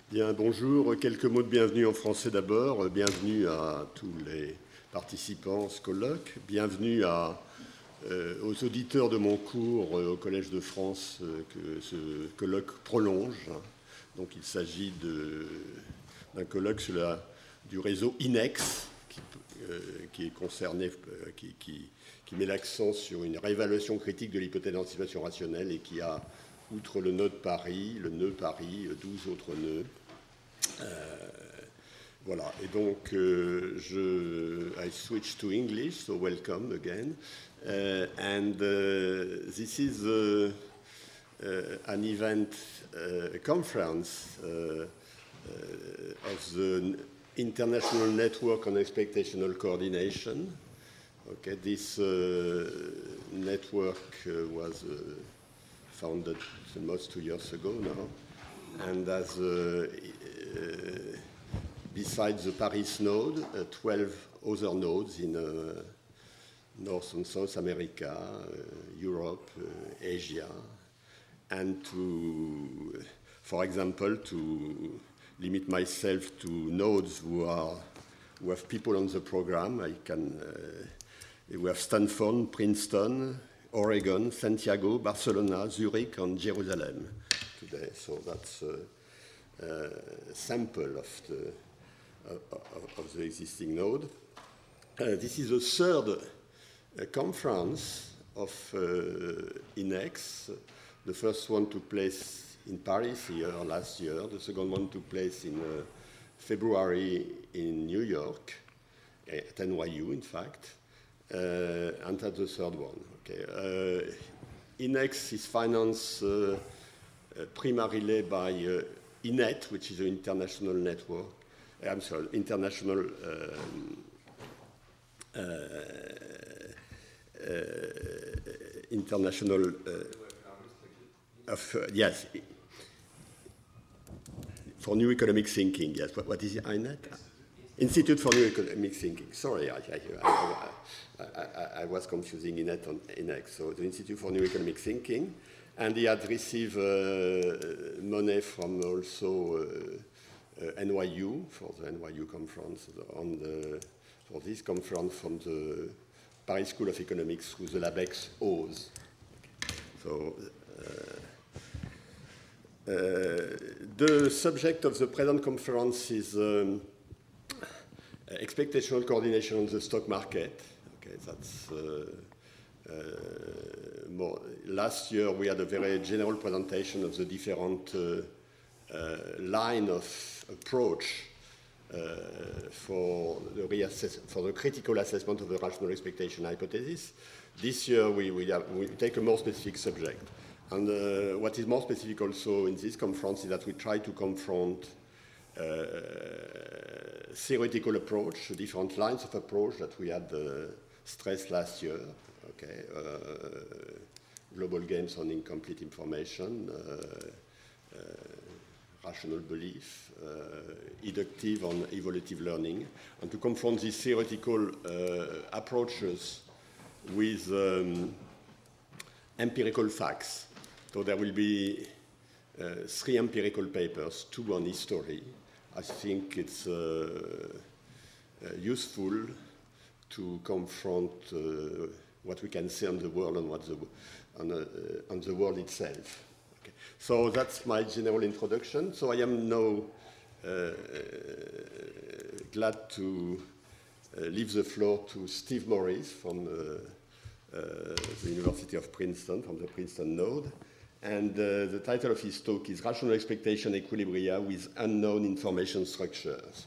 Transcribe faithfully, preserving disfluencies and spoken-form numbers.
Bien, bonjour. Quelques mots de bienvenue en français d'abord. Bienvenue à tous les participants à ce colloque. Bienvenue à, euh, aux auditeurs de mon cours euh, au Collège de France euh, que ce colloque prolonge. Donc il s'agit d'un colloque sur la, du réseau INEX qui, euh, qui est concerné, euh, qui, qui, qui met l'accent sur une réévaluation critique de l'hypothèse d'anticipation rationnelle et qui a, outre le nœud de Paris, le nœud Paris, douze autres nœuds. Euh, voilà, et donc euh, je, I switch to English, so welcome again. Uh, and uh, this is uh, uh, an event, uh, a conference uh, uh, of the International Network on Expectational Coordination. Okay, this uh, network uh, was uh, founded almost two years ago now, and as uh, uh, besides the Paris node, uh, twelve other nodes in uh, North and South America, uh, Europe, uh, Asia, and to, for example, to limit myself to nodes who are who have people on the program. I can uh, we have Stanford, Princeton, Oregon, Santiago, Barcelona, Zurich, and Jerusalem today. So that's a, a sample of the uh, of the existing node. Uh, this is the third uh, conference of uh, INEX. The first one took place in Paris here last year. The second one took place in uh, February in New York, at N Y U, in fact, uh, and at the third one. Okay. Uh, INEX is financed uh, uh, primarily by uh, INET, which is an international network. I'm sorry, international um, uh, uh, international uh, of uh, yes for new economic thinking. Yes, what, what is it, INET? Institute for New Economic Thinking. Sorry, I, I, I, I, I was confusing INET on INEX. So the Institute for New Economic Thinking, and he had received uh, money from also uh, uh, N Y U for the N Y U conference on the, for this conference from the Paris School of Economics through the LabEx O's. Okay. So. Uh, uh, the subject of the present conference is. Um, Uh, expectational coordination on the stock market. Okay, that's uh, uh, more. Last year we had a very general presentation of the different uh, uh, line of approach uh, for the reassess for the critical assessment of the rational expectation hypothesis. This year we we, have, we take a more specific subject, and uh, what is more specific also in this conference is that we try to confront. Uh, theoretical approach, different lines of approach that we had uh, stressed last year. Okay, uh, global games on incomplete information, uh, uh, rational belief, uh, inductive on evolutive learning, and to confront these theoretical uh, approaches with um, empirical facts. So there will be uh, three empirical papers, two on history. I think it's uh, uh, useful to confront uh, what we can say on the world and what the, on, uh, on the world itself. Okay. So that's my general introduction. So I am now uh, glad to uh, leave the floor to Steve Morris from uh, uh, the University of Princeton, from the Princeton node. And uh, the title of his talk is Rational Expectation Equilibria with Unknown Information Structures.